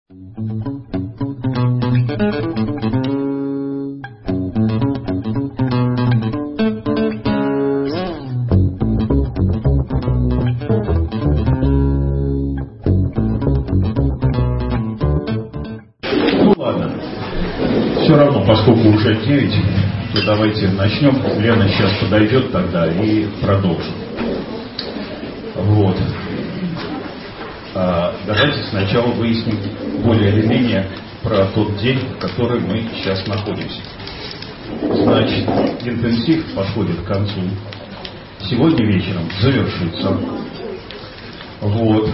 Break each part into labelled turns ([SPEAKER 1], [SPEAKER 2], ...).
[SPEAKER 1] Поскольку уже 9, то давайте начнем. Лена сейчас подойдет тогда и продолжим. Вот. Давайте сначала выясним более или менее про тот день, в который мы сейчас находимся. Значит, интенсив подходит к концу. Сегодня вечером завершится. Вот.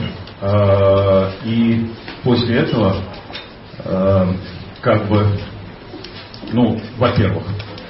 [SPEAKER 1] И после этого, во-первых,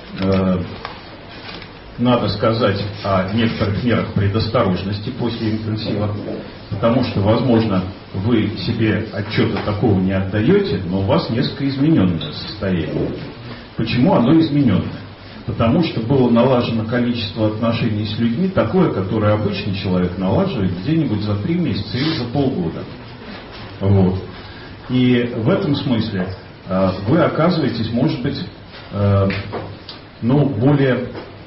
[SPEAKER 1] надо сказать о некоторых мерах предосторожности после интенсива, потому что, возможно, вы себе отчета такого не отдаете, но у вас несколько измененное состояние. Почему оно измененное? Потому что было налажено количество отношений с людьми такое, которое обычный человек налаживает где-нибудь за 3 месяца или за полгода. Вот. И в этом смысле вы оказываетесь, может быть, более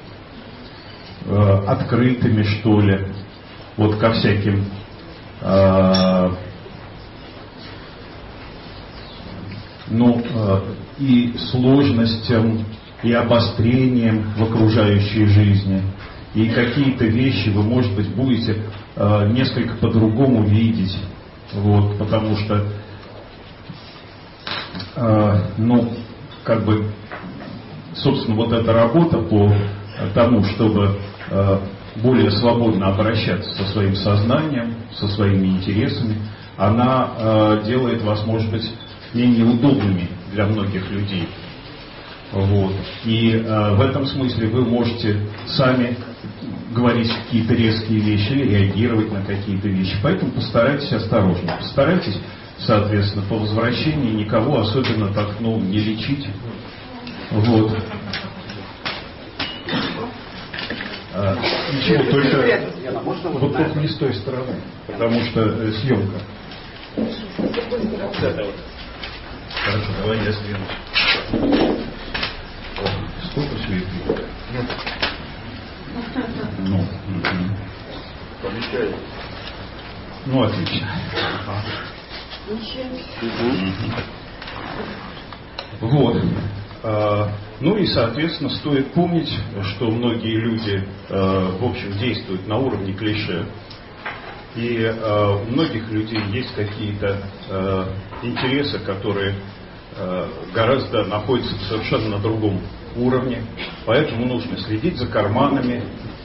[SPEAKER 1] открытыми, что ли, вот ко всяким и сложностям, и обострениям в окружающей жизни. И какие-то вещи вы, может быть, будете несколько по-другому видеть. Вот, потому что собственно, вот эта работа по тому, чтобы более свободно обращаться со своим сознанием, со своими интересами, она делает вас, может быть, менее удобными для многих людей. Вот. И в этом смысле вы можете сами говорить какие-то резкие вещи или реагировать на какие-то вещи. Поэтому постарайтесь осторожно. Постарайтесь, соответственно, по возвращении никого особенно так, не лечить. Вот. Ничего, только вот только не с той стороны, потому что съемка. Хорошо, давай я сдвинусь. Сколько света?
[SPEAKER 2] Помещается.
[SPEAKER 1] Отлично. Вот. И, соответственно, стоит помнить, что многие люди, в общем, действуют на уровне клише. И у многих людей есть какие-то интересы, которые гораздо находятся совершенно на другом уровне. Поэтому нужно следить за карманами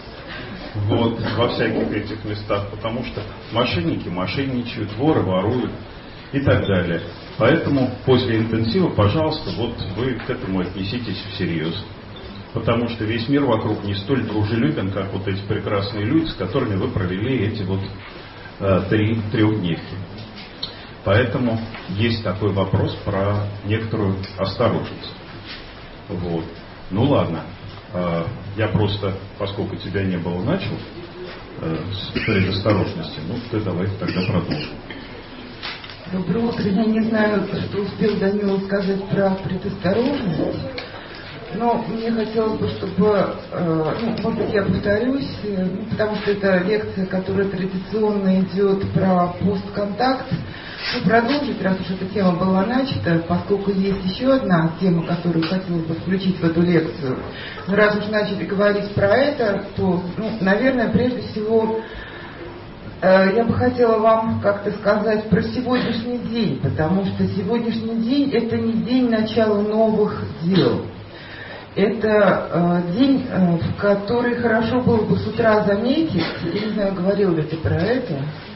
[SPEAKER 1] во всяких этих местах, потому что мошенники мошенничают, воры воруют и так далее. Поэтому после интенсива, пожалуйста, вы к этому отнеситесь всерьез. Потому что весь мир вокруг не столь дружелюбен, как вот эти прекрасные люди, с которыми вы провели эти 3 трехдневки. Поэтому есть такой вопрос про некоторую осторожность. Вот. Ладно. Я просто, поскольку тебя не было, начал с предосторожности. Ты давай тогда продолжим.
[SPEAKER 3] Доброе утро. Я не знаю, что успел Данила сказать про предосторожность, но мне хотелось бы, чтобы, может быть, я повторюсь, потому что это лекция, которая традиционно идет про постконтакт. Продолжить, раз уж эта тема была начата, поскольку есть еще одна тема, которую хотелось бы включить в эту лекцию. Но раз уж начали говорить про это, то, наверное, прежде всего, я бы хотела вам как-то сказать про сегодняшний день, потому что сегодняшний день – это не день начала новых дел. Это день, в который хорошо было бы с утра заметить, я не знаю, говорил ли ты про это,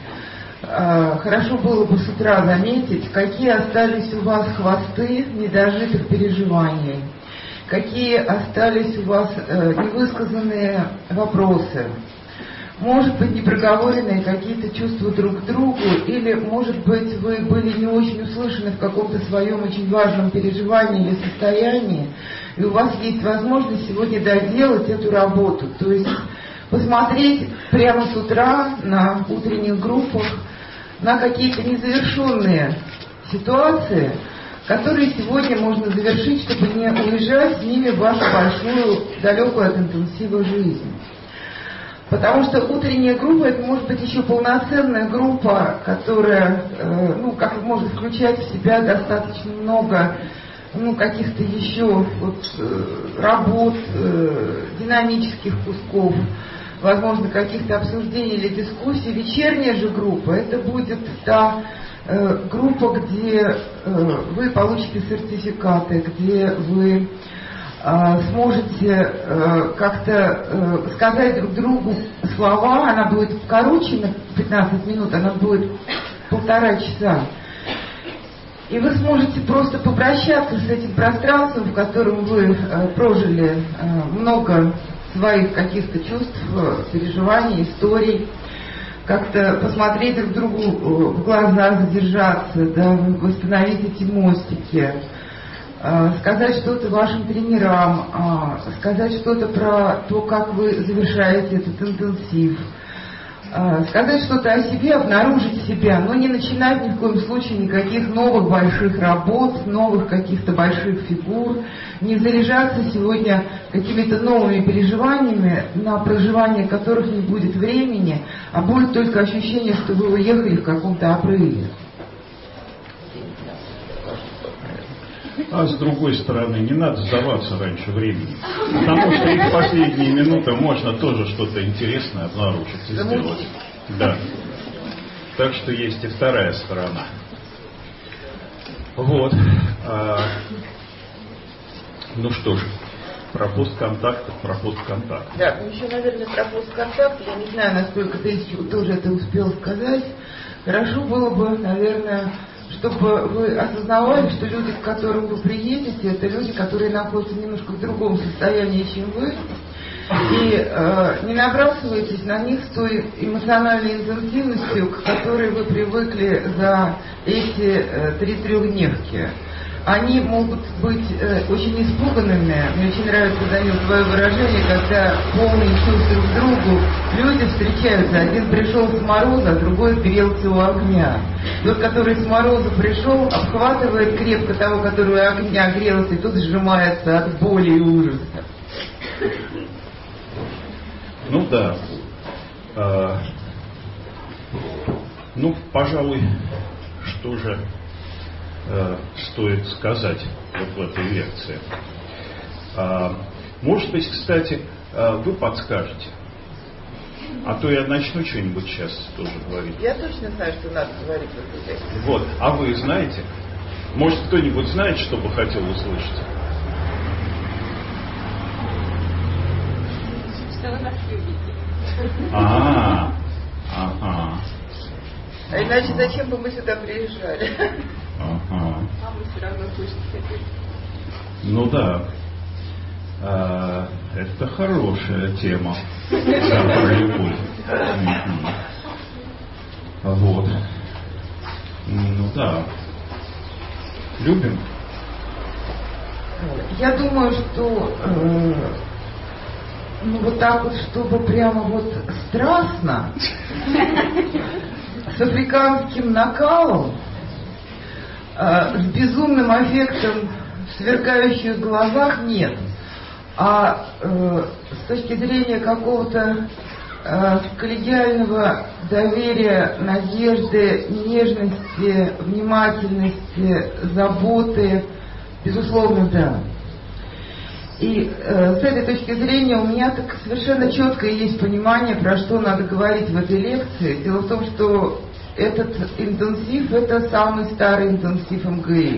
[SPEAKER 3] хорошо было бы с утра заметить, какие остались у вас хвосты недожитых переживаний, какие остались у вас невысказанные вопросы, может быть, непроговоренные какие-то чувства друг к другу, или, может быть, вы были не очень услышаны в каком-то своем очень важном переживании или состоянии, и у вас есть возможность сегодня доделать эту работу, то есть посмотреть прямо с утра на утренних группах на какие-то незавершенные ситуации, которые сегодня можно завершить, чтобы не уезжать с ними в вашу большую, далекую от интенсива жизнь. Потому что утренняя группа — это может быть еще полноценная группа, которая, как может включать в себя достаточно много каких-то еще работ, динамических кусков, возможно, каких-то обсуждений или дискуссий. Вечерняя же группа — это будет та группа, где вы получите сертификаты, где вы сможете как-то сказать друг другу слова. Она будет короче на 15 минут, она будет 1,5 часа. И вы сможете просто попрощаться с этим пространством, в котором вы прожили много своих каких-то чувств, переживаний, историй, как-то посмотреть друг другу в глаза, задержаться, восстановить эти мостики, сказать что-то вашим тренерам, сказать что-то про то, как вы завершаете этот интенсив, сказать что-то о себе, обнаружить себя, но не начинать ни в коем случае никаких новых больших работ, новых каких-то больших фигур, не заряжаться сегодня какими-то новыми переживаниями, на проживание которых не будет времени, а будет только ощущение, что вы уехали в каком-то обрыве.
[SPEAKER 1] А с другой стороны, не надо сдаваться раньше времени, потому что и в последние минуты можно тоже что-то интересное обнаружить и сделать. Да. Так что есть и вторая сторона. Вот. Ну что ж, про постконтакт.
[SPEAKER 3] Да, еще, наверное, про постконтакт. Я не знаю, насколько ты тоже это успел сказать. Хорошо было бы, наверное, чтобы вы осознавали, что люди, к которым вы приедете, это люди, которые находятся немножко в другом состоянии, чем вы. И не набрасывайтесь на них с той эмоциональной интенсивностью, к которой вы привыкли за эти 3 трехдневки. Они могут быть очень испуганными. Мне очень нравится, Данил, твое выражение, когда полные чувств друг к другу люди встречаются. Один пришел с мороза, а другой грелся у огня. Тот, который с мороза пришел, обхватывает крепко того, который у огня грелся, и тот сжимается от боли и ужаса.
[SPEAKER 1] Ну да. Пожалуй, что же стоит сказать вот в этой лекции. Может быть, кстати, вы подскажете. А то я начну что-нибудь сейчас тоже говорить.
[SPEAKER 3] Я точно знаю, что надо говорить в этой лекции.
[SPEAKER 1] Вот. А вы знаете? Может, кто-нибудь знает, что бы хотел услышать?
[SPEAKER 2] Что вы нас любите.
[SPEAKER 1] Ага.
[SPEAKER 3] А иначе зачем бы мы сюда приезжали?
[SPEAKER 1] Ага.
[SPEAKER 2] А мы все равно точно хотим.
[SPEAKER 1] Ну да. Это хорошая тема. Про любовь. Вот. Ну да. Любим?
[SPEAKER 3] Я думаю, что вот так вот, чтобы прямо вот страстно, с африканским накалом, с безумным аффектом в сверкающих глазах нет. А с точки зрения какого-то коллегиального доверия, надежды, нежности, внимательности, заботы, безусловно, да. И с этой точки зрения у меня так совершенно четкое есть понимание, про что надо говорить в этой лекции. Дело в том, что этот интенсив — это самый старый интенсив МГИ.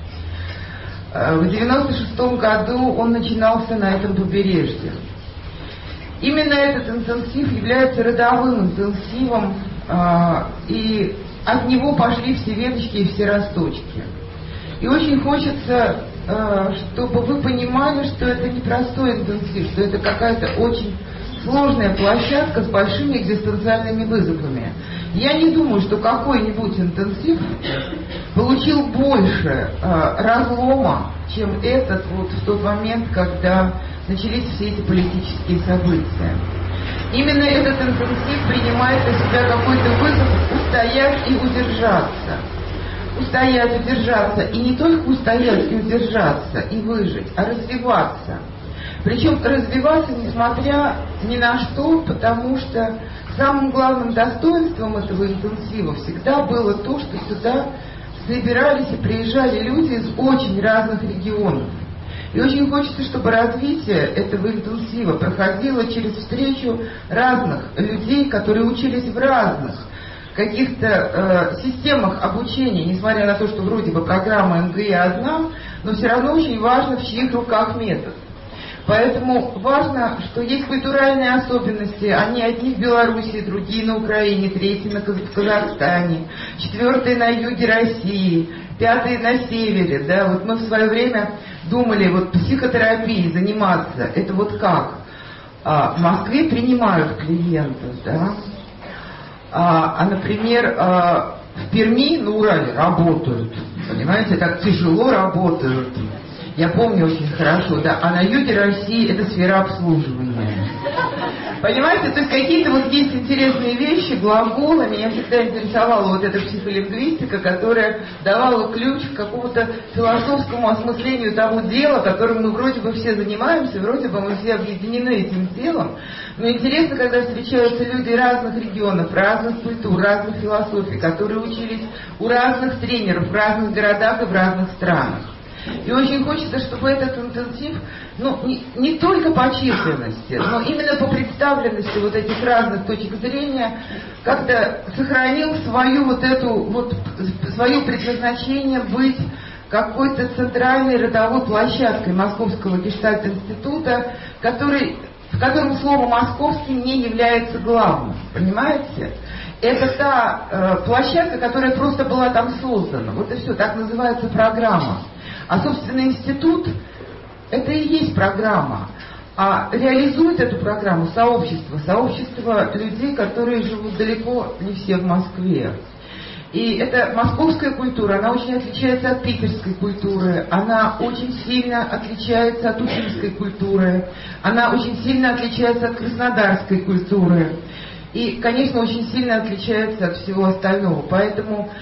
[SPEAKER 3] В 96-м году он начинался на этом побережье. Именно этот интенсив является родовым интенсивом, и от него пошли все веточки и все росточки. И очень хочется, чтобы вы понимали, что это не простой интенсив, что это какая-то очень сложная площадка с большими экзистенциальными вызовами. Я не думаю, что какой-нибудь интенсив получил больше разлома, чем этот вот в тот момент, когда начались все эти политические события. Именно этот интенсив принимает на себя какой-то вызов устоять и удержаться. устоять, удержаться, и не только устоять и удержаться, и выжить, а развиваться. Причем развиваться несмотря ни на что, потому что самым главным достоинством этого интенсива всегда было то, что сюда собирались и приезжали люди из очень разных регионов. И очень хочется, чтобы развитие этого интенсива проходило через встречу разных людей, которые учились в разных каких-то системах обучения, несмотря на то, что вроде бы программа МГИ одна, но все равно очень важно, в чьих руках метод. Поэтому важно, что есть культуральные особенности, они одни в Беларуси, другие на Украине, третьи в Казахстане, четвертые на юге России, пятые на севере. Да? Вот мы в свое время думали, вот психотерапией заниматься, это вот как? В Москве принимают клиентов, да? Например, в Перми, на Урале работают, понимаете, так тяжело работают. Я помню очень хорошо, да. А на юге России это сфера обслуживания. Понимаете, то есть какие-то вот есть интересные вещи, глаголы. Меня всегда интересовала вот эта психолингвистика, которая давала ключ к какому-то философскому осмыслению того дела, которым мы вроде бы все занимаемся, вроде бы мы все объединены этим делом. Но интересно, когда встречаются люди разных регионов, разных культур, разных философий, которые учились у разных тренеров в разных городах и в разных странах. И очень хочется, чтобы этот интенсив, не только по численности, но именно по представленности вот этих разных точек зрения, как-то сохранил свое предназначение быть какой-то центральной родовой площадкой Московского гештальт-института, в котором слово «московский» не является главным, понимаете? Это та площадка, которая просто была там создана. Вот и все, так называется программа. А, собственно, институт – это и есть программа. А реализует эту программу сообщество людей, которые живут далеко не все в Москве. И эта московская культура, она очень отличается от питерской культуры, она очень сильно отличается от уфимской культуры, она очень сильно отличается от краснодарской культуры. И, конечно, очень сильно отличается от всего остального. Поэтому,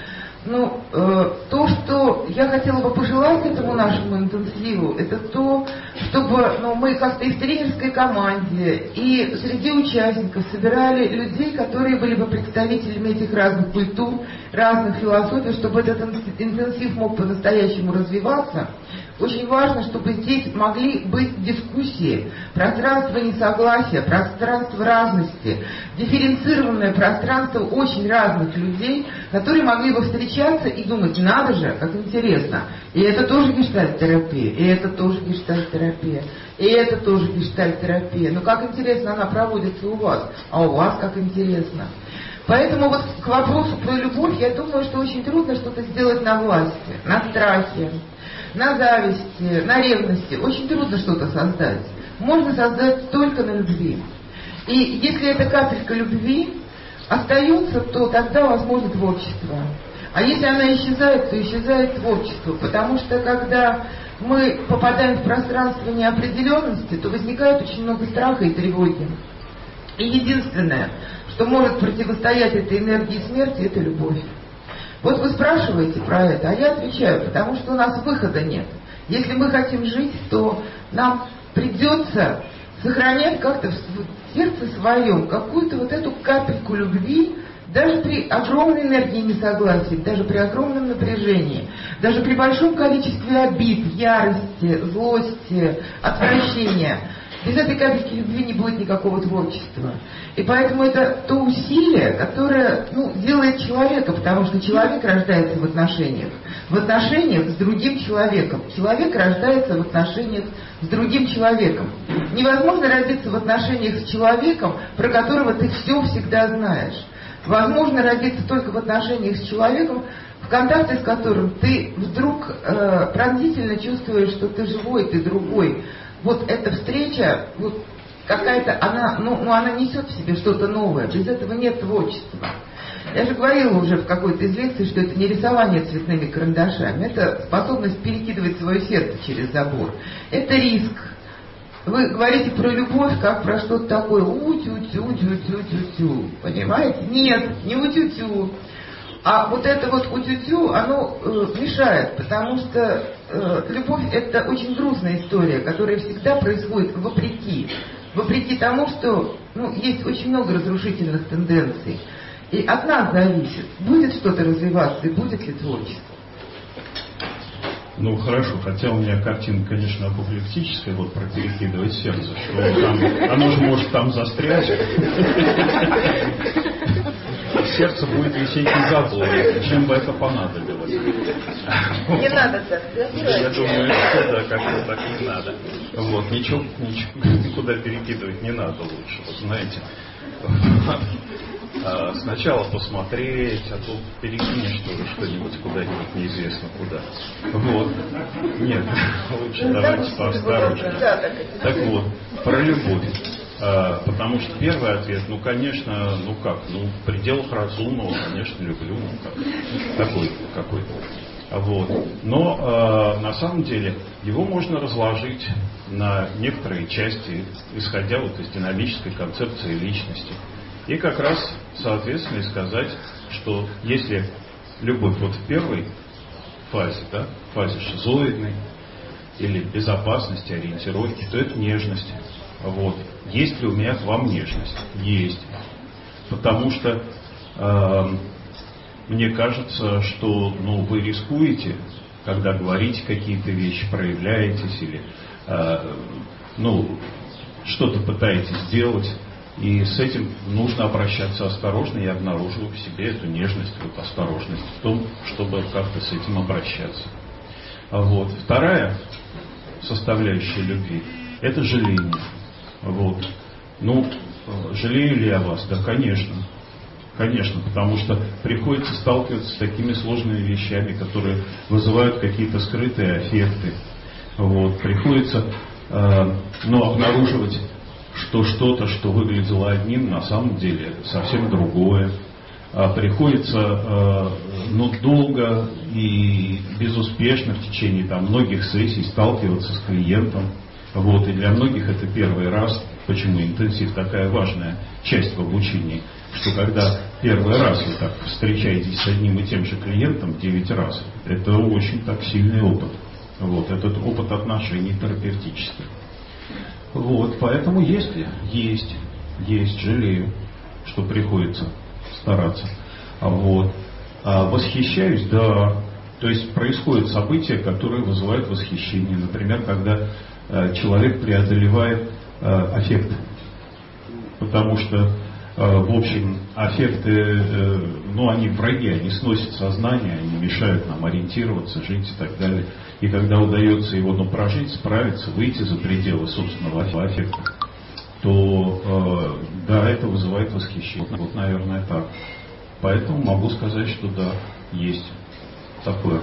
[SPEAKER 3] то, что я хотела бы пожелать этому нашему интенсиву, это то, чтобы мы как-то и в тренерской команде, и среди участников собирали людей, которые были бы представителями этих разных культур, разных философий, чтобы этот интенсив мог по-настоящему развиваться. Очень важно, чтобы здесь могли быть дискуссии, пространство несогласия, пространство разности, дифференцированное пространство очень разных людей, которые могли бы встречаться и думать, надо же, как интересно. И это тоже гештальт-терапия, и это тоже гештальт-терапия, и это тоже гештальт-терапия. Но как интересно она проводится у вас, а у вас как интересно. Поэтому вот к вопросу про любовь, я думаю, что очень трудно что-то сделать на власти, на страхе, на зависти, на ревности. Очень трудно что-то создать. Можно создать только на любви. И если эта капелька любви остается, то тогда возможно творчество. А если она исчезает, то исчезает творчество. Потому что когда мы попадаем в пространство неопределенности, то возникает очень много страха и тревоги. И единственное, что может противостоять этой энергии смерти, это любовь. Вот вы спрашиваете про это, а я отвечаю, потому что у нас выхода нет. Если мы хотим жить, то нам придется сохранять как-то в сердце своем какую-то вот эту капельку любви, даже при огромной энергии несогласия, даже при огромном напряжении, даже при большом количестве обид, ярости, злости, отвращения. Без этой капельки любви не будет никакого творчества. И поэтому это то усилие, которое делает человека, потому что человек рождается в отношениях с другим человеком. Человек рождается в отношениях с другим человеком. Невозможно родиться в отношениях с человеком, про которого ты все всегда знаешь. Возможно родиться только в отношениях с человеком, в контакте с которым ты вдруг пронзительно чувствуешь, что ты живой, ты другой. Вот эта встреча, вот какая-то, она несет в себе что-то новое. Без этого нет творчества. Я же говорила уже в какой-то из лекций, что это не рисование цветными карандашами, это способность перекидывать свое сердце через забор. Это риск. Вы говорите про любовь, как про что-то такое у-тю-тю-тю-тю-тю-тю. Понимаете? Нет, не у-тю-тю. А вот это вот утю-тю, оно мешает, потому что любовь — это очень грустная история, которая всегда происходит вопреки тому, что есть очень много разрушительных тенденций. И от нас зависит, будет что-то развиваться и будет ли творчество.
[SPEAKER 1] Ну хорошо, хотя у меня картинка, конечно, апоплектическая, вот про перекидывать сердце, что оно же может там застрять. Сердце будет висеть из заблока, чем бы это понадобилось.
[SPEAKER 3] Не надо так.
[SPEAKER 1] Я думаю, что да, как-то так не надо. Вот, ничего никуда перекидывать не надо лучше, вот знаете. Сначала посмотреть, а то перекинешь что-нибудь куда-нибудь неизвестно куда. Вот. Нет, лучше давайте поосторожнее. Так вот, про любовь. Потому что первый ответ, конечно, в пределах разумного, конечно, люблю, такой какой-то. Вот. Но на самом деле его можно разложить на некоторые части, исходя вот из динамической концепции личности. И как раз, соответственно, сказать, что если любовь вот в первой фазе, фазе шизоидной или безопасности, ориентировки, то это нежность. Вот. Есть ли у меня к вам нежность? Есть. Потому что мне кажется, что вы рискуете, когда говорите какие-то вещи, проявляетесь или что-то пытаетесь сделать. И с этим нужно обращаться осторожно. Я обнаруживаю в себе эту нежность, осторожность в том, чтобы как-то с этим обращаться. Вот. Вторая составляющая любви – это жаление. Вот. Жалею ли я вас? Да, конечно. Конечно, потому что приходится сталкиваться с такими сложными вещами, которые вызывают какие-то скрытые аффекты. Вот. Приходится обнаруживать, что что-то, что выглядело одним, на самом деле совсем другое. Приходится долго и безуспешно в течение многих сессий сталкиваться с клиентом. Вот. И для многих это первый раз. Почему интенсив такая важная часть в обучении, что когда первый раз вы так встречаетесь с одним и тем же клиентом 9 раз, это очень так сильный опыт. Вот. Этот опыт отношений терапевтических. Вот, поэтому есть, жалею, что приходится стараться. Вот. Восхищаюсь, да. То есть происходят события, которые вызывают восхищение. Например, когда человек преодолевает аффект. Потому что, в общем, аффекты, они враги, они сносят сознание, они мешают нам ориентироваться, жить и так далее. И когда удается его прожить, справиться, выйти за пределы собственного аффекта, то да, это вызывает восхищение. Вот, наверное, так. Поэтому могу сказать, что да, есть такое.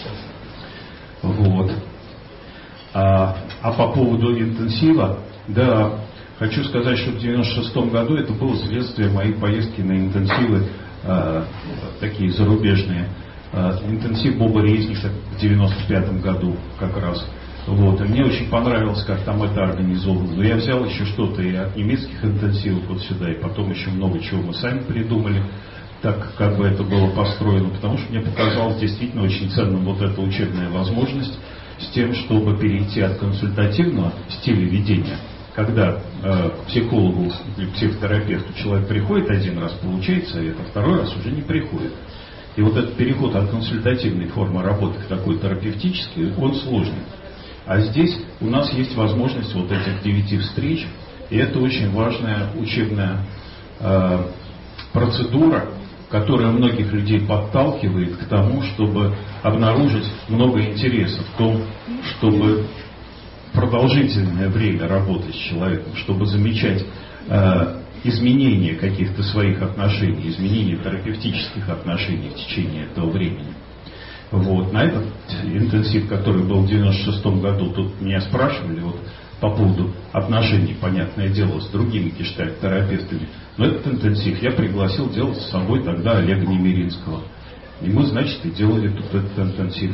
[SPEAKER 1] Вот. А по поводу интенсива, да, хочу сказать, что в 96 году это было следствие моей поездки на интенсивы, такие зарубежные. Интенсив Боба Резника в 95 году как раз. Вот. И мне очень понравилось, как там это организовано. Но я взял еще что-то и от немецких интенсивов вот сюда, и потом еще много чего мы сами придумали, так как бы это было построено, потому что мне показалось действительно очень ценным вот эта учебная возможность с тем, чтобы перейти от консультативного стиля ведения, когда к психологу или психотерапевту человек приходит один раз, получает совет, а второй раз уже не приходит. И вот этот переход от консультативной формы работы к такой терапевтической, он сложный. А здесь у нас есть возможность вот этих 9 встреч, и это очень важная учебная процедура, которая многих людей подталкивает к тому, чтобы обнаружить много интереса в том, чтобы продолжительное время работать с человеком, чтобы замечать изменения каких-то своих отношений, изменения терапевтических отношений в течение этого времени. Вот. На этот интенсив, который был в 96 году, тут меня спрашивали по поводу отношений, понятное дело, с другими гештальт-терапевтами. Но этот интенсив я пригласил делать с собой тогда Олега Немиринского. И мы, значит, и делали тут этот интенсив.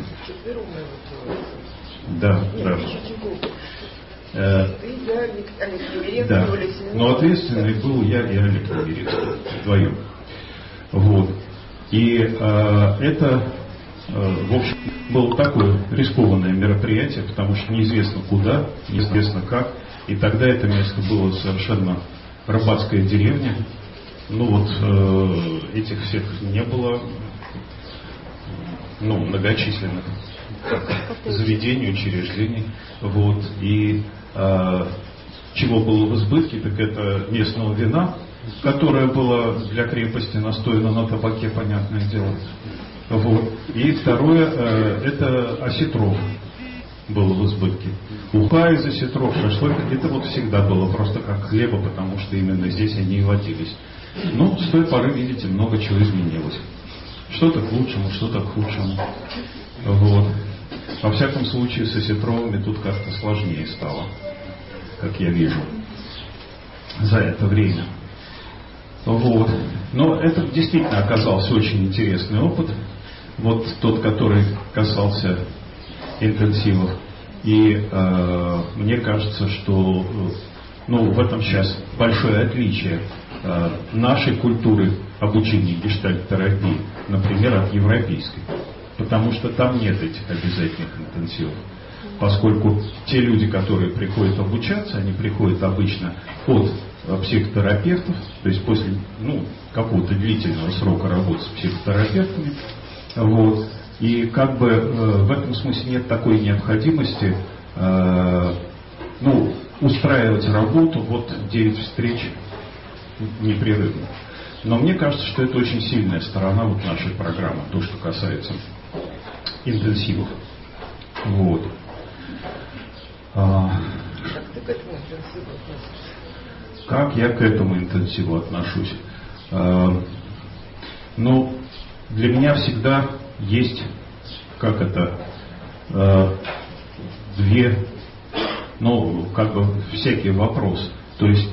[SPEAKER 1] Да. Да. Но ответственный был я и Олег Немиринский вдвоем. Вот. И это, в общем, было такое рискованное мероприятие, потому что неизвестно куда, неизвестно как. И тогда это место было совершенно рыбацкая деревня. Ну вот этих всех не было, многочисленных заведений, учреждений. Вот. И чего было в избытке, так это местного вина, которое было для крепости настояно на табаке, понятное дело. Вот. И второе, это осетров было в избытке. Уха из осетров, шашлык, это вот всегда было просто как хлеба, потому что именно здесь они и водились. Но с той поры, видите, много чего изменилось. Что-то к лучшему, что-то к худшему. Вот. Во всяком случае, с осетровыми тут как-то сложнее стало, как я вижу, за это время. Вот. Но это действительно оказался очень интересный опыт. Вот тот, который касался интенсивов. И мне кажется, что в этом сейчас большое отличие нашей культуры обучения гештальт-терапии, например, от европейской. Потому что там нет этих обязательных интенсивов. Поскольку те люди, которые приходят обучаться, они приходят обычно от психотерапевтов, то есть после какого-то длительного срока работы с психотерапевтами. Вот. И как бы в этом смысле нет такой необходимости устраивать работу, вот 9 встреч непрерывно. Но мне кажется, что это очень сильная сторона вот нашей программы, то, что касается интенсивов. Вот.
[SPEAKER 3] Как ты к этому интенсиву относишься?
[SPEAKER 1] Как я к этому интенсиву отношусь? Для меня всегда есть, две, всякий вопрос. То есть,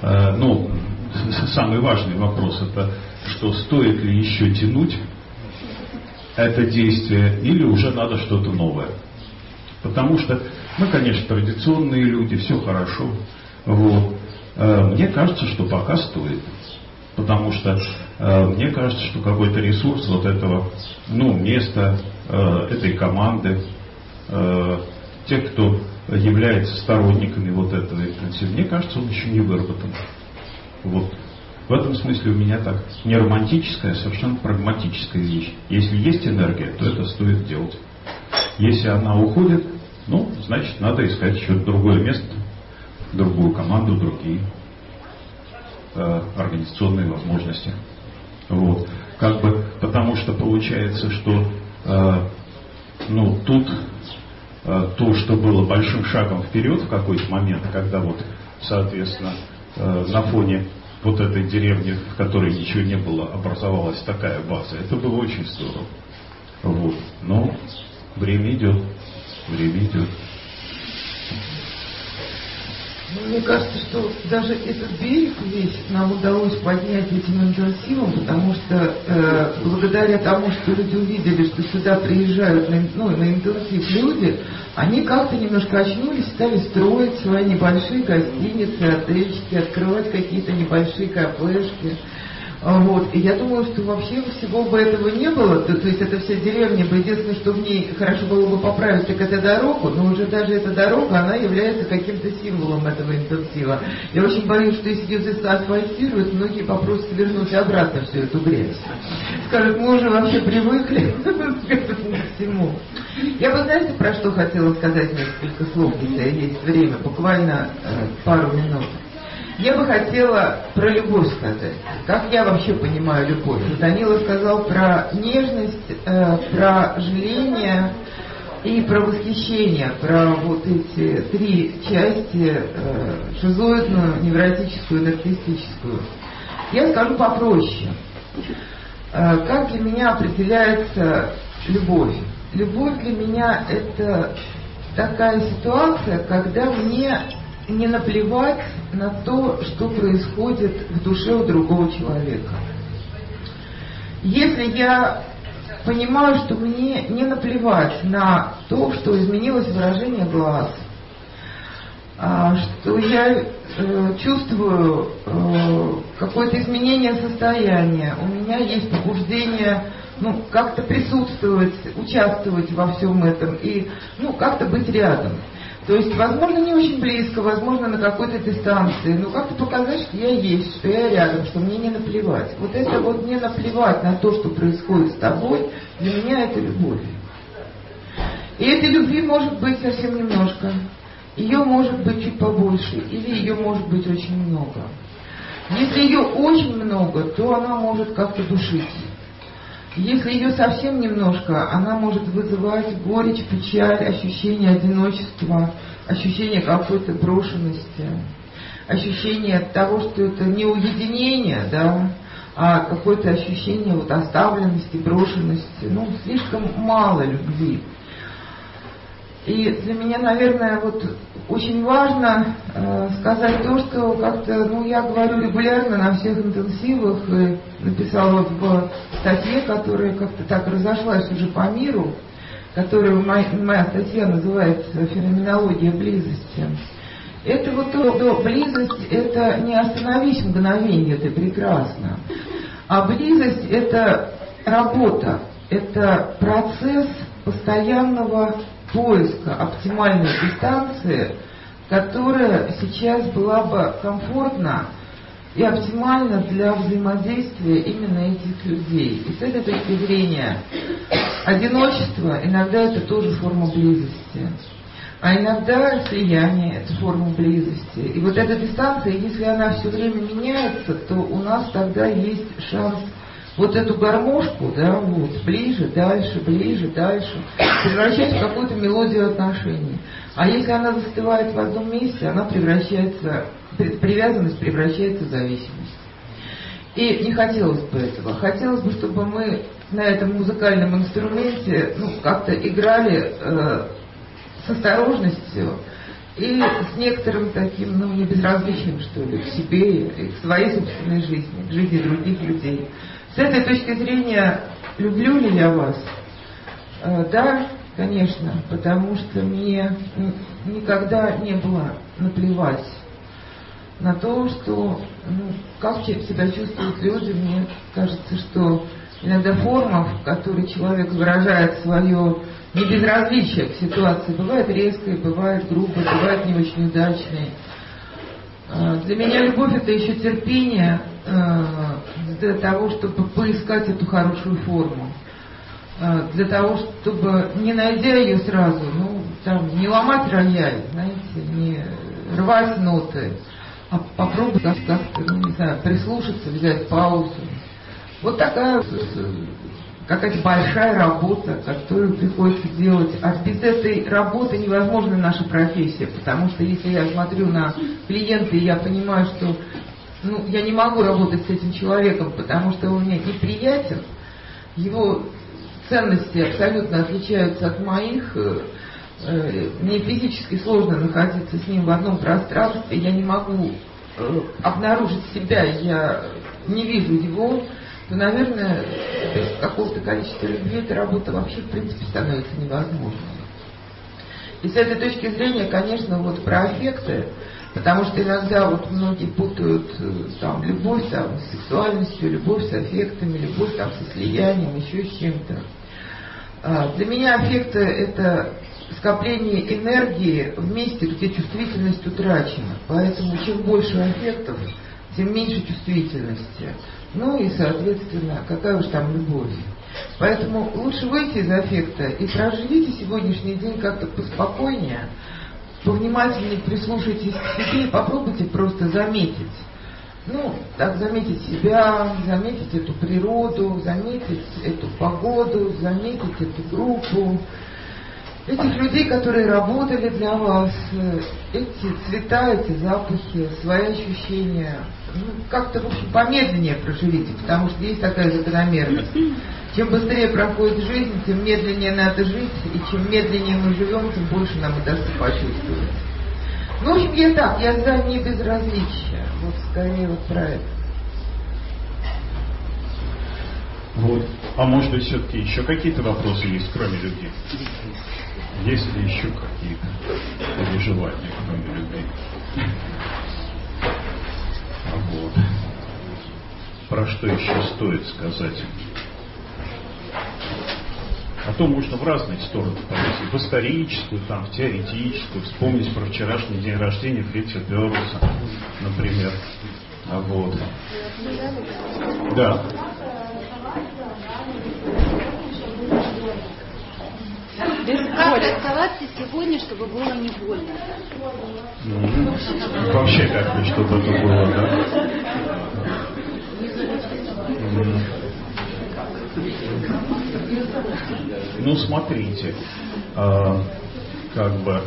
[SPEAKER 1] самый важный вопрос это, что стоит ли еще тянуть это действие или уже надо что-то новое. Потому что мы, конечно, традиционные люди, все хорошо. Вот. Мне кажется, что пока стоит. Потому что мне кажется, что какой-то ресурс вот этого, места, этой команды, тех, кто является сторонниками вот этого интенсива, мне кажется, он еще не выработан. Вот. В этом смысле у меня так не романтическая, а совершенно прагматическая вещь. Если есть энергия, то это стоит делать. Если она уходит, значит, надо искать еще другое место, другую команду, другие организационные возможности. Вот. Потому что получается, что тут то, что было большим шагом вперед в какой-то момент, когда соответственно, на фоне вот этой деревни, в которой ничего не было, образовалась такая база, это было очень здорово. Вот. Но время идет.
[SPEAKER 3] Мне кажется, что даже этот берег весь нам удалось поднять этим интенсивом, потому что благодаря тому, что люди увидели, что сюда приезжают на интенсив люди, они как-то немножко очнулись, стали строить свои небольшие гостиницы, отельчики, открывать какие-то небольшие кафешки. Вот. И я думаю, что вообще всего бы этого не было, то есть эта вся деревня бы, единственное, что в ней хорошо было бы поправить, так это дорогу, но уже даже эта дорога, она является каким-то символом этого интенсива. Я очень боюсь, что если ее здесь асфальтируют, многие попросят вернуть обратно всю эту грязь. Скажут, мы уже вообще привыкли к этому всему. Я бы, знаете, про что хотела сказать несколько слов, если есть время, буквально пару минут. Я бы хотела про любовь сказать. Как я вообще понимаю любовь? Данила сказал про нежность, про жаление и про восхищение, про вот эти три части, шизоидную, невротическую, нарциссическую. Я скажу попроще. Как для меня определяется любовь? Любовь для меня это такая ситуация, когда мне не наплевать на то, что происходит в душе у другого человека. Если я понимаю, что мне не наплевать на то, что изменилось выражение глаз, что я чувствую какое-то изменение состояния. У меня есть побуждение как-то присутствовать, участвовать во всем этом и как-то быть рядом. То есть, возможно, не очень близко, возможно, на какой-то дистанции, но как-то показать, что я есть, что я рядом, что мне не наплевать. Вот это вот не наплевать на то, что происходит с тобой, для меня это любовь. И этой любви может быть совсем немножко. Ее может быть чуть побольше, или ее может быть очень много. Если ее очень много, то она может как-то душить. Если ее совсем немножко, она может вызывать горечь, печаль, ощущение одиночества, ощущение какой-то брошенности, ощущение того, что это не уединение, да, а какое-то ощущение оставленности, брошенности. Слишком мало любви. И для меня, наверное, очень важно сказать то, что как-то, я говорю регулярно на всех интенсивах, и написала в статье, которая как-то так разошлась уже по миру, которую моя статья называется «Феноменология близости». Это то, близость — это не остановись мгновение, это прекрасно. А близость — это работа, это процесс постоянного поиска оптимальной дистанции, которая сейчас была бы комфортна и оптимальна для взаимодействия именно этих людей. И с этой точки зрения одиночество иногда это тоже форма близости, а иногда слияние это форма близости. И вот эта дистанция, если она все время меняется, то у нас тогда есть шанс эту гармошку, ближе, дальше, превращать в какую-то мелодию отношений. А если она застывает в одном месте, она привязанность превращается в зависимость. И не хотелось бы этого. Хотелось бы, чтобы мы на этом музыкальном инструменте как-то играли с осторожностью и с некоторым таким, небезразличием, что ли, к себе и к своей собственной жизни, к жизни других людей. С этой точки зрения, люблю ли я вас? Да, конечно, потому что мне никогда не было наплевать на то, что, как себя чувствуют люди. Мне кажется, что иногда форма, в которой человек выражает свое небезразличие к ситуации, бывает резкой, бывает грубой, бывает не очень удачной. Для меня любовь — это еще терпение для того, чтобы поискать эту хорошую форму, для того, чтобы, не найдя ее сразу, не ломать рояль, знаете, не рвать ноты, а попробовать как-то, прислушаться, взять паузу. Вот такая какая-то большая работа, которую приходится делать. А без этой работы невозможна наша профессия, потому что если я смотрю на клиента, и я понимаю, что я не могу работать с этим человеком, потому что он мне неприятен, его ценности абсолютно отличаются от моих, мне физически сложно находиться с ним в одном пространстве, я не могу обнаружить себя, я не вижу его, то, наверное, без какого-то количества любви эта работа вообще, в принципе, становится невозможной. И с этой точки зрения, конечно, про аффекты, потому что иногда многие путают любовь с сексуальностью, любовь с аффектами, любовь со слиянием, еще с чем-то. Для меня аффекты — это скопление энергии в месте, где чувствительность утрачена. Поэтому чем больше аффектов, тем меньше чувствительности. И, соответственно, какая уж там любовь. Поэтому лучше выйти из аффекта и проживите сегодняшний день как-то поспокойнее, повнимательнее прислушайтесь к себе и попробуйте просто заметить. Заметить себя, заметить эту природу, заметить эту погоду, заметить эту группу, этих людей, которые работали для вас, эти цвета, эти запахи, свои ощущения. Как-то, в общем, помедленнее проживите, потому что есть такая закономерность. Чем быстрее проходит жизнь, тем медленнее надо жить, и чем медленнее мы живем, тем больше нам удастся почувствовать. В общем, я за небезразличие. Скорее про это.
[SPEAKER 1] А может быть, все-таки еще какие-то вопросы есть, кроме любви? Есть ли еще какие-то переживания, кроме любви? Вот. Про что еще стоит сказать? А то можно в разные стороны пойти. В историческую, там, в теоретическую. Вспомнить про вчерашний день рождения Фритца Перлса, например. Вот. Да.
[SPEAKER 4] Как расставаться сегодня, чтобы было не больно?
[SPEAKER 1] Вообще как бы, чтобы это было, да? Ну, смотрите, как бы,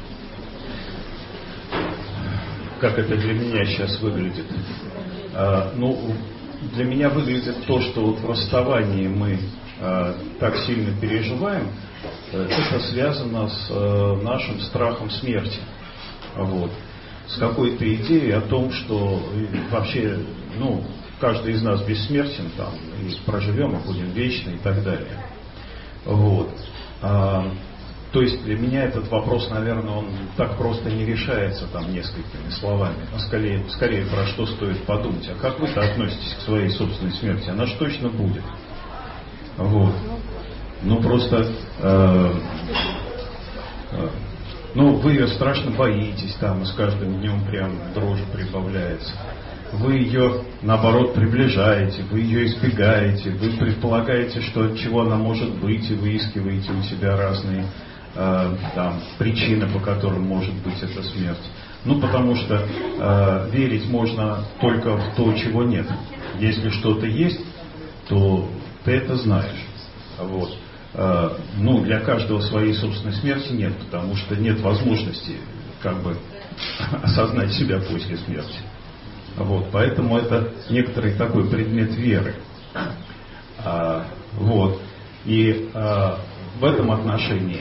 [SPEAKER 1] как это для меня сейчас выглядит. Ну, для меня выглядит то, что вот в расставании мы так сильно переживаем, это связано с нашим страхом смерти. Вот. С какой-то идеей о том, что вообще, ну, каждый из нас бессмертен, там, и проживем, и будем вечно, и так далее. Вот. То есть для меня этот вопрос, наверное, он так просто не решается там несколькими словами, а скорее про что стоит подумать. А как вы-то относитесь к своей собственной смерти? Она же точно будет. Вот. Ну просто, ну вы ее страшно боитесь, там, и с каждым днем прям дрожь прибавляется. Вы ее, наоборот, приближаете, вы ее избегаете, вы предполагаете, что от чего она может быть, и выискиваете у себя разные там, причины, по которым может быть эта смерть. Ну, потому что верить можно только в то, чего нет. Если что-то есть, то ты это знаешь. Вот. Ну, для каждого своей собственной смерти нет, потому что нет возможности как бы осознать себя после смерти. Вот, поэтому это некоторый такой предмет веры. Вот. И в этом отношении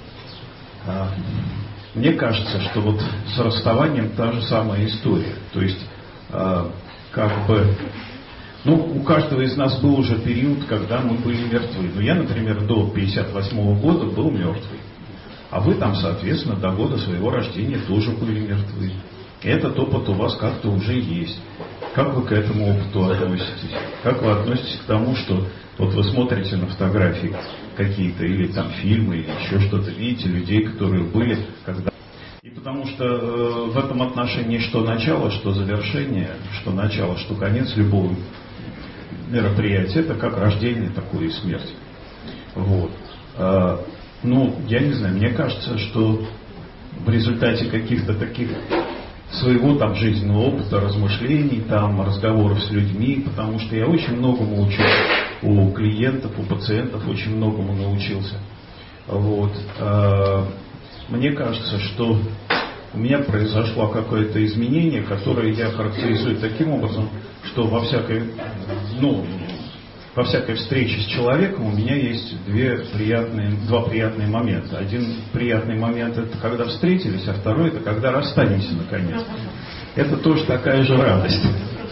[SPEAKER 1] мне кажется, что вот с расставанием та же самая история. То есть, как бы, ну, у каждого из нас был уже период, когда мы были мертвы. Ну, я, например, до 1958 года был мертвый. А вы там, соответственно, до года своего рождения тоже были мертвы. Этот опыт у вас как-то уже есть. Как вы к этому опыту относитесь? Как вы относитесь к тому, что вот вы смотрите на фотографии какие-то, или там фильмы, или еще что-то, видите людей, которые были когда... И потому что в этом отношении что начало, что завершение, что начало, что конец любого мероприятия, это как рождение, такое и смерть. Вот. Ну, я не знаю, мне кажется, что в результате каких-то таких своего там жизненного опыта, размышлений, там, разговоров с людьми, потому что я очень многому учу у клиентов, у пациентов, очень многому научился. Вот. Мне кажется, что у меня произошло какое-то изменение, которое я характеризую таким образом, что во всякой встрече с человеком у меня есть два приятные момента. Один приятный момент — это когда встретились, а второй — это когда расстанемся наконец. Это тоже такая же радость.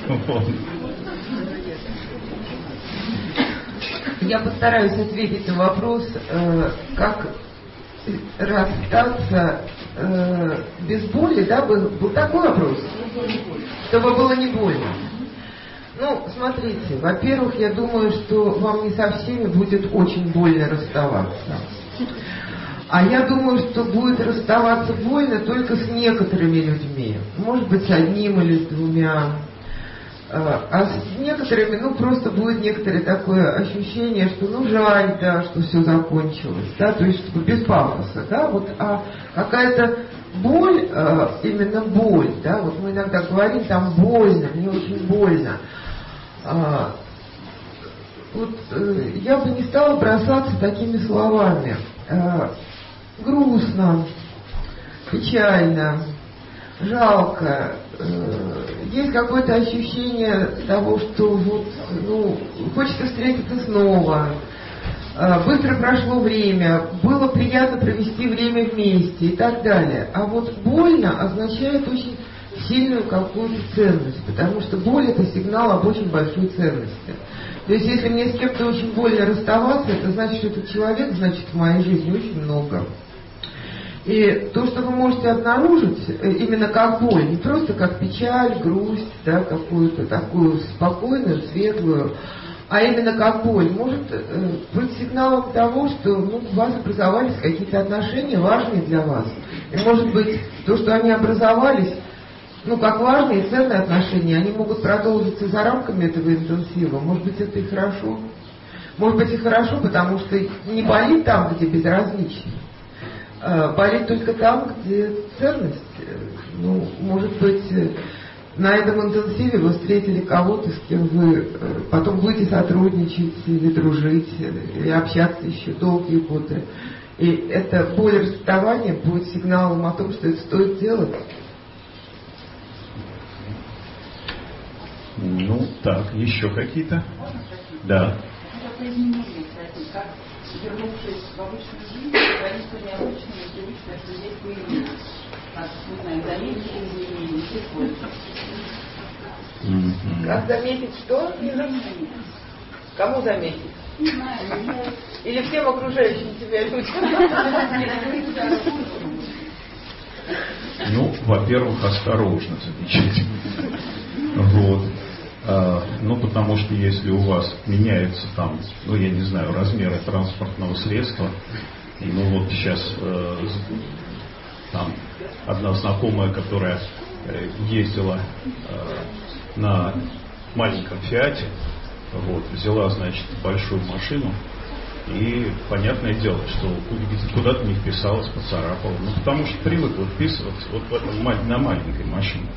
[SPEAKER 3] Я постараюсь ответить на вопрос, как расстаться без боли, да, был такой вопрос, чтобы было не больно. Ну, смотрите, во-первых, я думаю, что вам не со всеми будет очень больно расставаться. А я думаю, что будет расставаться больно только с некоторыми людьми. Может быть, с одним или с двумя. А с некоторыми, ну, просто будет некоторое такое ощущение, что, ну, жаль, да, что все закончилось, да, то есть, без пафоса, да, вот, а какая-то боль, именно боль, да, вот мы иногда говорим, там больно, мне очень больно. Я бы не стала бросаться такими словами. Грустно, печально, жалко. Есть какое-то ощущение того, что вот, ну, хочется встретиться снова. Быстро прошло время, было приятно провести время вместе и так далее. А вот больно означает очень сильную какую-то ценность, потому что боль — это сигнал об очень большой ценности. То есть, если мне с кем-то очень больно расставаться, это значит, что этот человек, значит, в моей жизни очень много. И то, что вы можете обнаружить именно как боль, не просто как печаль, грусть, да, какую-то такую спокойную, светлую, а именно как боль, может быть сигналом того, что у вас образовались какие-то отношения важные для вас. И может быть то, что они образовались, как важные и ценные отношения, они могут продолжиться за рамками этого интенсива. Может быть, это и хорошо. Может быть, и хорошо, потому что не болит там, где безразличие. Болит только там, где ценность. Может быть, на этом интенсиве вы встретили кого-то, с кем вы потом будете сотрудничать, или дружить, или общаться еще долгие годы. И эта боль расставания будет сигналом о том, что это стоит делать.
[SPEAKER 1] Так, еще какие-то? Да.
[SPEAKER 5] Как, вернувшись в обычную жизнь, говорить, что необычное и привычное, что здесь появилось. Как, не знаю, заметить изменения, все.
[SPEAKER 3] Как заметить что? Кому заметить?
[SPEAKER 5] Не знаю,
[SPEAKER 3] или всем окружающим тебя людям?
[SPEAKER 1] Во-первых, осторожно замечать. Потому что если у вас меняется там, я не знаю, размеры транспортного средства, и сейчас там одна знакомая, которая ездила на маленьком Фиате, взяла, большую машину, и понятное дело, что куда-то не вписалась, поцарапала, потому что привыкла вписываться на маленькой машине.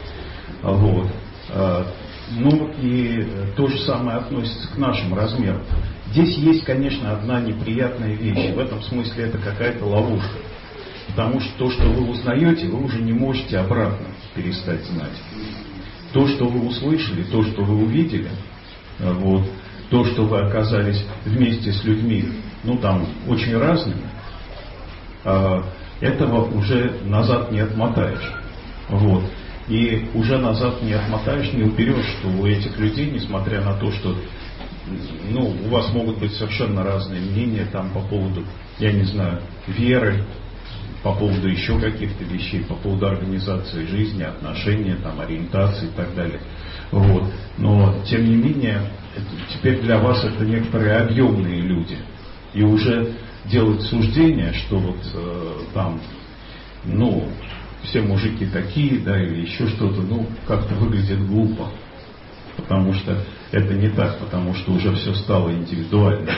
[SPEAKER 1] И то же самое относится к нашим размерам. Здесь есть, конечно, одна неприятная вещь. В этом смысле это какая-то ловушка. Потому что то, что вы узнаете, вы уже не можете обратно перестать знать. То, что вы услышали, то, что вы увидели, то, что вы оказались вместе с людьми, очень разными, этого уже назад не отмотаешь. И уже назад не отмотаешь, не уберешь, что у этих людей, несмотря на то, что у вас могут быть совершенно разные мнения по поводу, я не знаю, веры, по поводу еще каких-то вещей, по поводу организации жизни, отношения, ориентации и так далее. Но, тем не менее, теперь для вас это некоторые объемные люди. И уже делать суждение, что все мужики такие, или еще что-то, как-то выглядит глупо. Потому что это не так, потому что уже все стало индивидуально.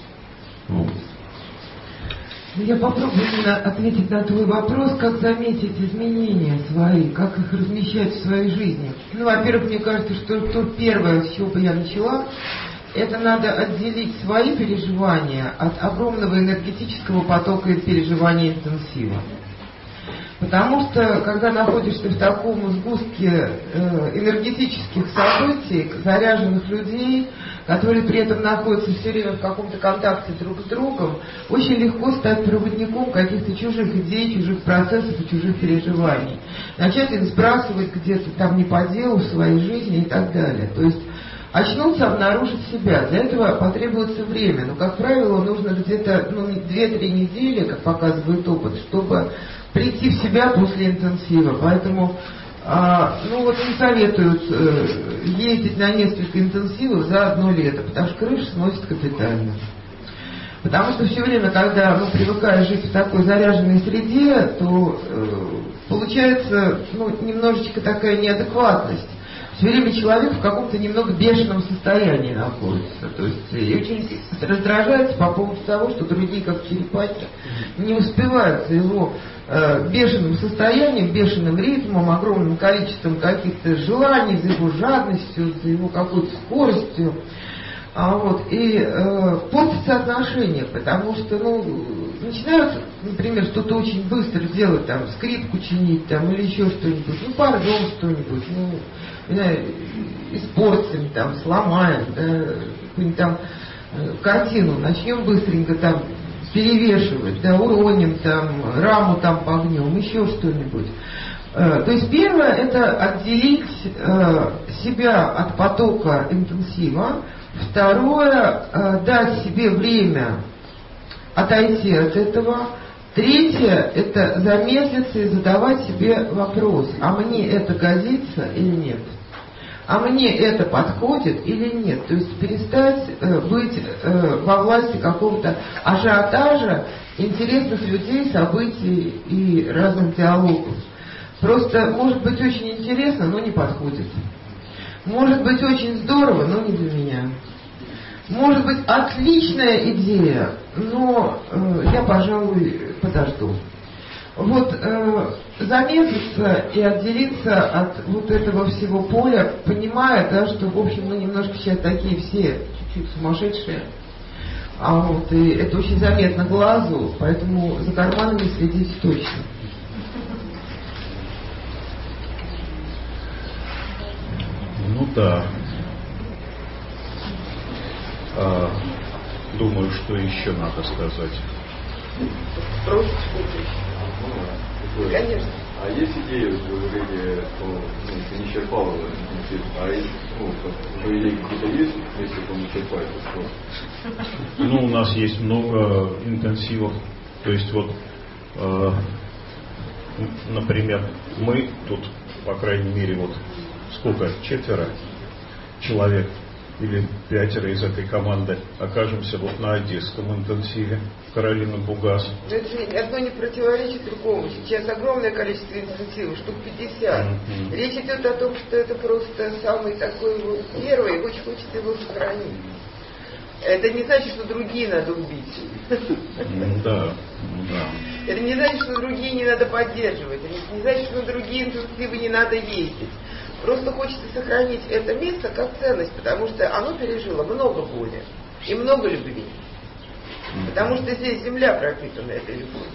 [SPEAKER 3] Я попробую именно ответить на твой вопрос, как заметить изменения свои, как их размещать в своей жизни. Во-первых, мне кажется, что то первое, с чего бы я начала, это надо отделить свои переживания от огромного энергетического потока и переживания интенсива. Потому что, когда находишься в таком сгустке энергетических событий, заряженных людей, которые при этом находятся все время в каком-то контакте друг с другом, очень легко стать проводником каких-то чужих идей, чужих процессов и чужих переживаний. Начать их сбрасывать где-то там не по делу в своей жизни и так далее. То есть очнуться, обнаружить себя. Для этого потребуется время. Но, как правило, нужно где-то 2-3 недели, как показывает опыт, чтобы прийти в себя после интенсива. Поэтому не советуют ездить на несколько интенсивов за одно лето, потому что крыша сносит капитально. Потому что все время, когда привыкаешь жить в такой заряженной среде, то получается немножечко такая неадекватность. Все время человек в каком-то немного бешеном состоянии находится. То есть и очень раздражается по поводу того, что другие, как черепахи, не успевают за его бешеным состоянием, бешеным ритмом, огромным количеством каких-то желаний, за его жадностью, за его какой-то скоростью. Портятся отношения, потому что начинают, например, что-то очень быстро делать, скрипку чинить, или еще что-нибудь, пардон, что-нибудь, испортим, сломаем, какую-нибудь картину, начнем быстренько перевешивать, уроним, раму погнем, еще что-нибудь. То есть первое — это отделить себя от потока интенсива. Второе — дать себе время отойти от этого, Третье – это замедлиться и задавать себе вопрос, а мне это годится или нет? А мне это подходит или нет? То есть перестать быть во власти какого-то ажиотажа, интересных людей, событий и разных диалогов. Просто может быть очень интересно, но не подходит. Может быть очень здорово, но не для меня. Может быть отличная идея, но я, пожалуй, подожду. Вот замедлиться и отделиться от вот этого всего поля, понимая, да, что, в общем, мы немножко сейчас такие все чуть-чуть сумасшедшие, а вот и это очень заметно глазу, поэтому за карманами следить точно.
[SPEAKER 1] Ну да. Думаю, что еще надо сказать.
[SPEAKER 3] Просто конечно.
[SPEAKER 6] А есть идея, вы говорили, что это не исчерпало интенсив, а уже идеи какие-то есть, если он исчерпает, то что?
[SPEAKER 1] Ну, у нас есть много интенсивов. То есть вот, например, мы тут, по крайней мере, вот сколько, 4 человек или 5 из этой команды окажемся вот на одесском интенсиве Каролины Бугас.
[SPEAKER 3] Это одно не противоречит другому. Сейчас огромное количество интенсивов, штук 50. Речь идет о том, что это просто самый такой вот первый, и очень хочется его сохранить. Это не значит, что другие надо убить.
[SPEAKER 1] Да.
[SPEAKER 3] Это не значит, что другие не надо поддерживать. Это не значит, что на другие интенсивы не надо ездить. Просто хочется сохранить это место как ценность, потому что оно пережило много боли и много любви. Потому что здесь земля пропитана этой любовью.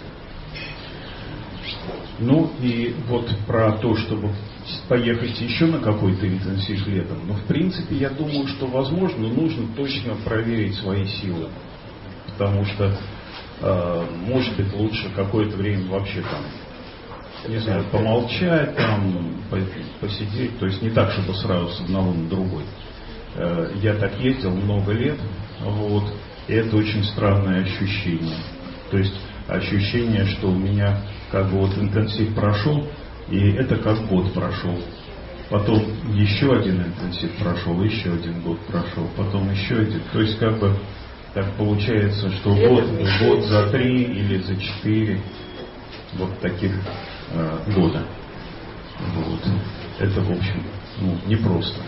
[SPEAKER 1] Ну и вот про то, чтобы поехать еще на какой-то интенсив летом. Но в принципе я думаю, что возможно, нужно точно проверить свои силы. Потому что может быть лучше какое-то время вообще там, не знаю, помолчать, там, посидеть, то есть не так, чтобы сразу с одного на другой. Я так ездил много лет, вот, и это очень странное ощущение. То есть ощущение, что у меня как бы вот интенсив прошел, и это как год прошел. Потом еще один интенсив прошел, еще один год прошел, потом еще один. То есть как бы так получается, что год за 3 или за 4 вот таких года. Вот. Это, в общем, непросто.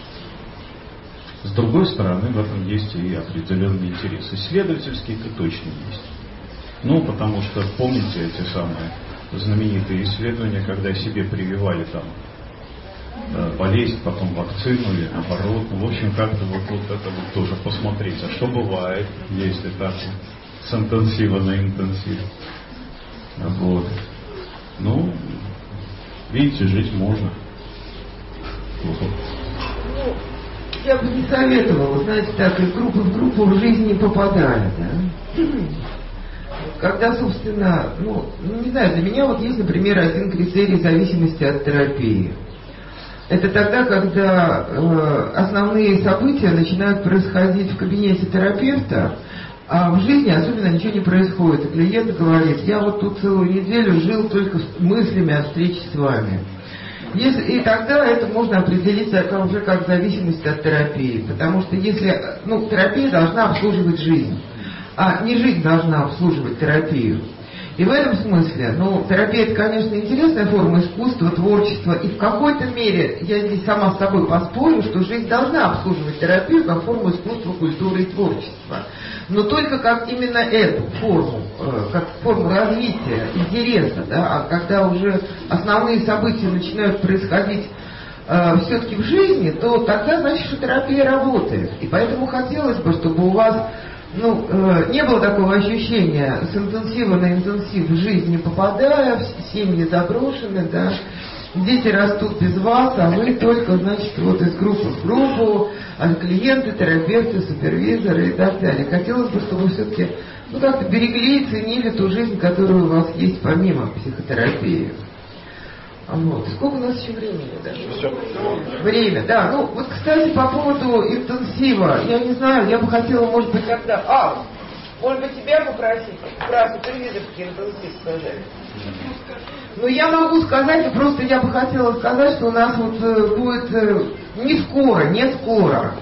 [SPEAKER 1] С другой стороны, в этом есть и определенный интерес. Исследовательский-то точно есть. Ну, потому что, помните эти самые знаменитые исследования, когда себе прививали там болезнь, потом вакцину или наоборот. В общем, как-то вот это вот тоже посмотреть. А что бывает, если так с интенсива на интенсив? Вот. Ну, видите, жить можно.
[SPEAKER 3] Ну, я бы не советовала, знаете, так из группы в группу в жизнь не попадая, да. Когда, собственно, не знаю, для меня вот есть, например, один критерий зависимости от терапии. Это тогда, когда основные события начинают происходить в кабинете терапевта, а в жизни особенно ничего не происходит. И клиент говорит: я вот тут целую неделю жил только мыслями о встрече с вами. И тогда это можно определить уже как зависимость от терапии. Потому что если терапия должна обслуживать жизнь, а не жизнь должна обслуживать терапию. И в этом смысле, терапия — это, конечно, интересная форма искусства, творчества, и в какой-то мере я здесь сама с собой поспорю, что жизнь должна обслуживать терапию как форму искусства, культуры и творчества. Но только как именно эту форму, как форму развития, интереса, да, а когда уже основные события начинают происходить все-таки в жизни, то тогда значит, что терапия работает. И поэтому хотелось бы, чтобы у вас не было такого ощущения с интенсива на интенсив в жизнь не попадая, семьи заброшены, да, дети растут без вас, а вы только, значит, вот из группы в группу, клиенты, терапевты, супервизоры и так далее. Хотелось бы, чтобы вы все-таки как-то берегли и ценили ту жизнь, которая у вас есть помимо психотерапии. Вот. Сколько у нас еще времени? Да? Время, да. Кстати, по поводу интенсива, я не знаю, я бы хотела, может быть, когда... Может быть, тебя попросить про супервизорский интенсив сказать? Ну, я могу сказать, просто я бы хотела сказать, что у нас вот будет не скоро,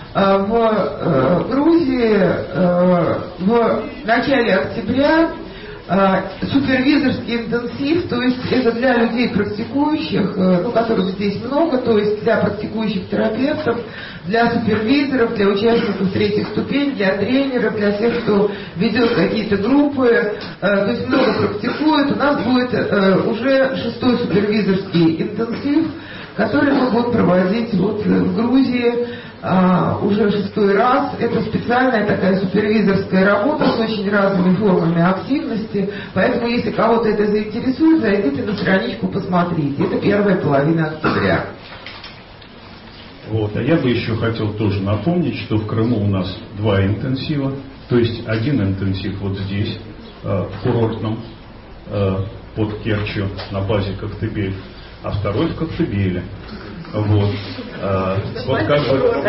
[SPEAKER 3] в Грузии в начале октября супервизорский интенсив, то есть это для людей практикующих, которых здесь много, то есть для практикующих терапевтов, для супервизоров, для участников третьих ступеней, для тренеров, для тех, кто ведет какие-то группы, то есть много практикует. У нас будет уже 6-й супервизорский интенсив, который мы будем проводить вот в Грузии уже 6-й раз. Это специальная такая супервизорская работа с очень разными формами активности, поэтому если кого-то это заинтересует, зайдите на страничку, посмотрите. Это первая половина октября.
[SPEAKER 1] Вот. А я бы еще хотел тоже напомнить, что в Крыму у нас 2 интенсива, то есть один интенсив вот здесь, в курортном, под Керчью, на базе Коктебель, а второй в Коктебеле. Вот. Вот как бы...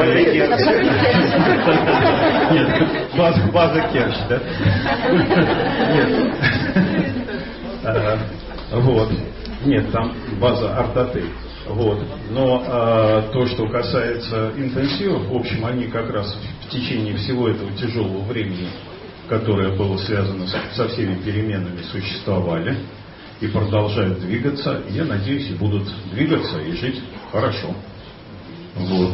[SPEAKER 1] Нет, база Керчь, да? Нет. Вот. Нет, там база Артатей. Вот. Но то, что касается интенсивов, в общем, они как раз в течение всего этого тяжелого времени, которое было связано со всеми переменами, существовали и продолжают двигаться. Я надеюсь, и будут двигаться и жить хорошо. Вот.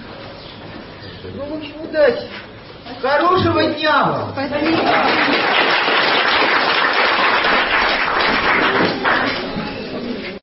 [SPEAKER 3] Ну, в общем, удачи. Хорошего дня вам.
[SPEAKER 4] Спасибо.